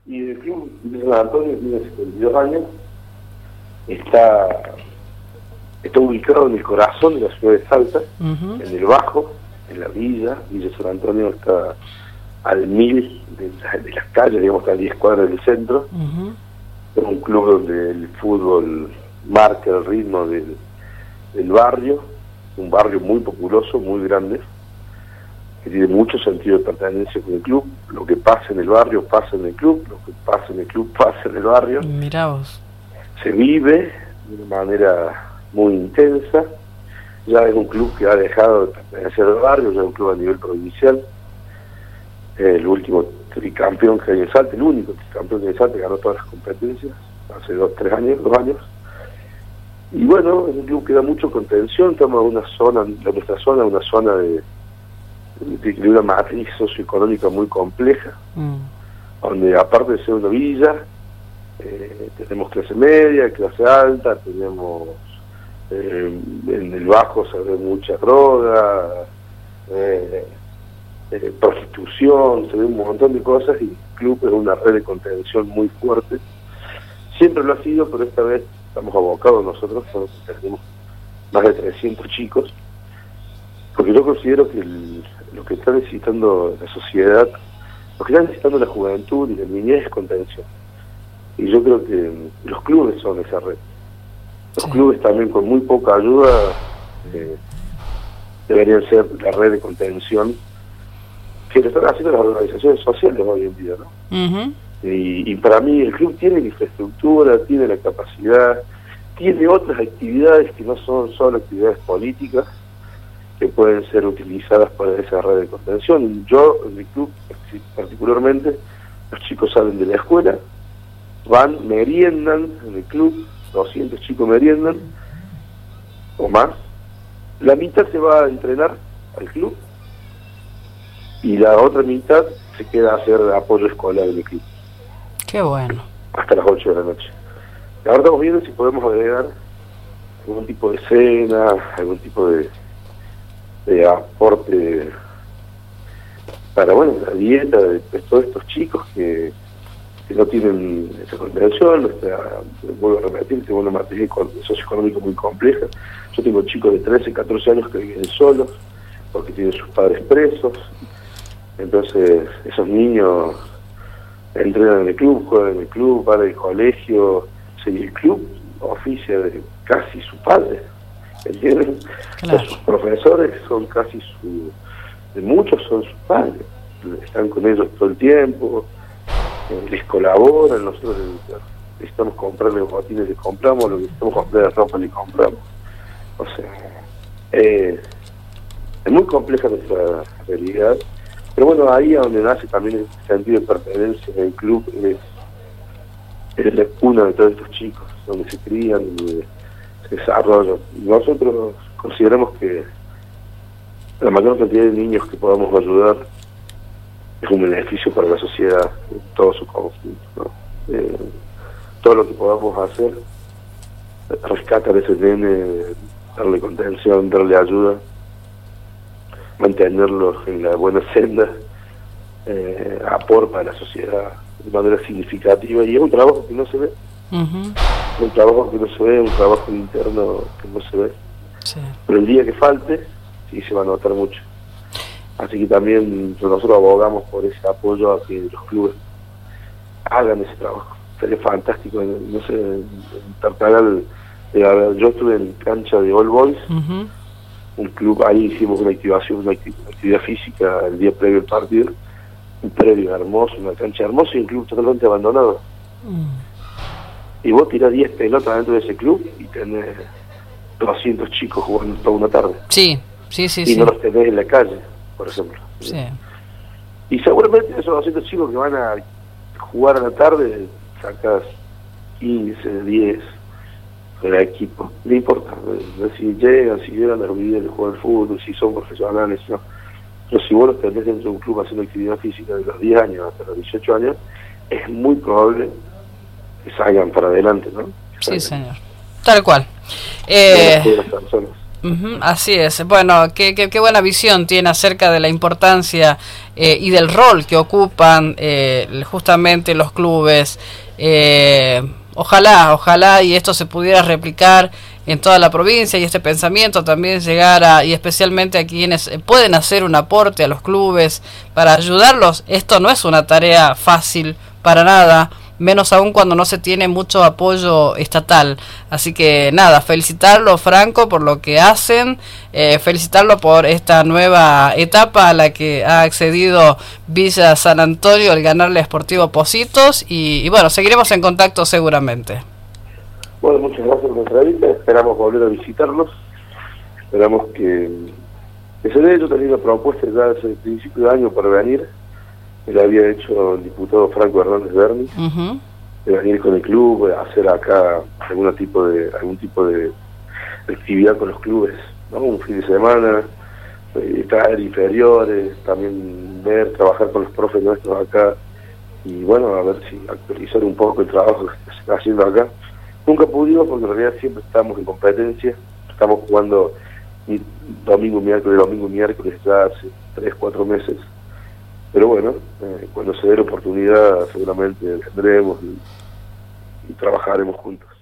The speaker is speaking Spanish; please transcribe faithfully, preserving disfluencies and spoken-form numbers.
Y el club de San Antonio tiene setenta y dos años, está, está ubicado en el corazón de la ciudad de Salta, uh-huh. en el Bajo, en la villa, Villa San Antonio está al mil de, de las calles, digamos, está a diez cuadras del centro. Uh-huh. Es un club donde el fútbol marca el ritmo del, del barrio, un barrio muy populoso, muy grande, que tiene mucho sentido de pertenencia con el club. Lo que pasa en el barrio pasa en el club, lo que pasa en el club pasa en el barrio. Mirá vos. Se vive de una manera muy intensa. Ya es un club que ha dejado de pertenecer al barrio, ya es un club a nivel provincial. El último tricampeón que hay en Salta, el único tricampeón que hay en Salta, ganó todas las competencias hace dos, tres años, dos años. Y bueno, es un club que da mucho contención. Estamos en una zona, en nuestra zona, una zona de de una matriz socioeconómica muy compleja, mm. donde aparte de ser una villa, eh, tenemos clase media, clase alta, tenemos eh, en el Bajo se ve mucha droga, eh, eh, prostitución, se ve un montón de cosas, y el club es una red de contención muy fuerte. Siempre lo ha sido, pero esta vez estamos abocados nosotros, tenemos más de trescientos chicos, porque yo considero que el, lo que está necesitando la sociedad, lo que está necesitando la juventud y la niñez es contención. Y yo creo que los clubes son esa red. Los sí. clubes también con muy poca ayuda eh, deberían ser la red de contención que lo están haciendo las organizaciones sociales hoy en día, ¿no? Uh-huh. y, y para mí el club tiene la infraestructura, tiene la capacidad, tiene otras actividades que no son solo actividades políticas, que pueden ser utilizadas para esa red de contención. Yo, en mi club, particularmente, los chicos salen de la escuela, van, meriendan en el club, doscientos chicos meriendan, o más. La mitad se va a entrenar al club, y la otra mitad se queda a hacer apoyo escolar en el club. Qué bueno. Hasta las ocho de la noche. Y ahora estamos viendo si podemos agregar algún tipo de cena, algún tipo de de aporte para, bueno, la dieta de, de todos estos chicos que, que no tienen esa contención. Nuestra, vuelvo a repetir, tengo una matriz socioeconómica muy compleja. Yo tengo chicos de trece, catorce años que viven solos porque tienen sus padres presos. Entonces esos niños entrenan en el club, juegan en el club, van al colegio, o sea, y el club oficia de casi su padre. ¿Entienden? Claro. O sea, sus profesores son casi su, de muchos son sus padres, están con ellos todo el tiempo, eh, les colaboran. Nosotros necesitamos comprarle botines, les compramos, lo que necesitamos comprar ropa, les compramos. O sea, eh, es muy compleja nuestra realidad, pero bueno, ahí es donde nace también el sentido de pertenencia en el club, es, es la cuna de todos estos chicos, donde se crían, donde desarrollo. Nosotros consideramos que la mayor cantidad de niños que podamos ayudar es un beneficio para la sociedad en todo su conjunto, ¿no? Eh, todo lo que podamos hacer, rescatar a ese nene, darle contención, darle ayuda, mantenerlos en la buena senda, eh, aporta a la sociedad de manera significativa, y es un trabajo que no se ve. Uh-huh. Un trabajo que no se ve, un trabajo interno que no se ve, sí. Pero el día que falte sí se va a notar mucho. Así que también nosotros abogamos por ese apoyo a que los clubes hagan ese trabajo. Sería fantástico. No sé, en Tartagal, eh, a ver, yo estuve en cancha de All Boys, uh-huh. un club, ahí hicimos una activación, una actividad física el día previo al partido, un predio hermoso, una cancha hermosa, y un club totalmente abandonado. Uh. Y vos tirás diez pelotas dentro de ese club y tenés doscientos chicos jugando toda una tarde. Sí, sí, sí. Y sí. no los tenés en la calle, por ejemplo. Sí. Y seguramente esos doscientos chicos que van a jugar a la tarde, sacas quince, diez del equipo. No importa, si llegan, si llegan a olvidar de jugar al fútbol, si son profesionales, no. Pero si vos los tenés dentro de un club haciendo actividad física de los diez años hasta los dieciocho años, es muy probable que salgan para adelante, ¿no? Sí, señor. Tal cual. Eh, uh-huh, así es. Bueno, qué, qué, qué buena visión tiene acerca de la importancia eh, y del rol que ocupan eh, justamente los clubes. Eh, ojalá, ojalá y esto se pudiera replicar en toda la provincia y este pensamiento también llegara, y especialmente a quienes pueden hacer un aporte a los clubes para ayudarlos. Esto no es una tarea fácil para nada, menos aún cuando no se tiene mucho apoyo estatal. Así que nada, felicitarlo, Franco, por lo que hacen, eh, felicitarlo por esta nueva etapa a la que ha accedido Villa San Antonio al ganarle a Sportivo Pocitos, y, y bueno, seguiremos en contacto seguramente. Bueno, muchas gracias por la entrevista, esperamos volver a visitarlos, esperamos que, que se dé. Yo tenía una propuesta ya desde el principio de año para venir, me la había hecho el diputado Franco Hernández Berni, uh-huh. de venir con el club, hacer acá algún tipo de algún tipo de actividad con los clubes, ¿no? Un fin de semana, eh, traer inferiores, también ver, trabajar con los profes nuestros acá, y bueno, a ver si actualizar un poco el trabajo que se está haciendo acá. Nunca pudimos porque en realidad siempre estamos en competencia, estamos jugando domingo, miércoles, domingo, miércoles ya hace tres, cuatro meses. Pero bueno, eh, cuando se dé la oportunidad seguramente vendremos y, y trabajaremos juntos.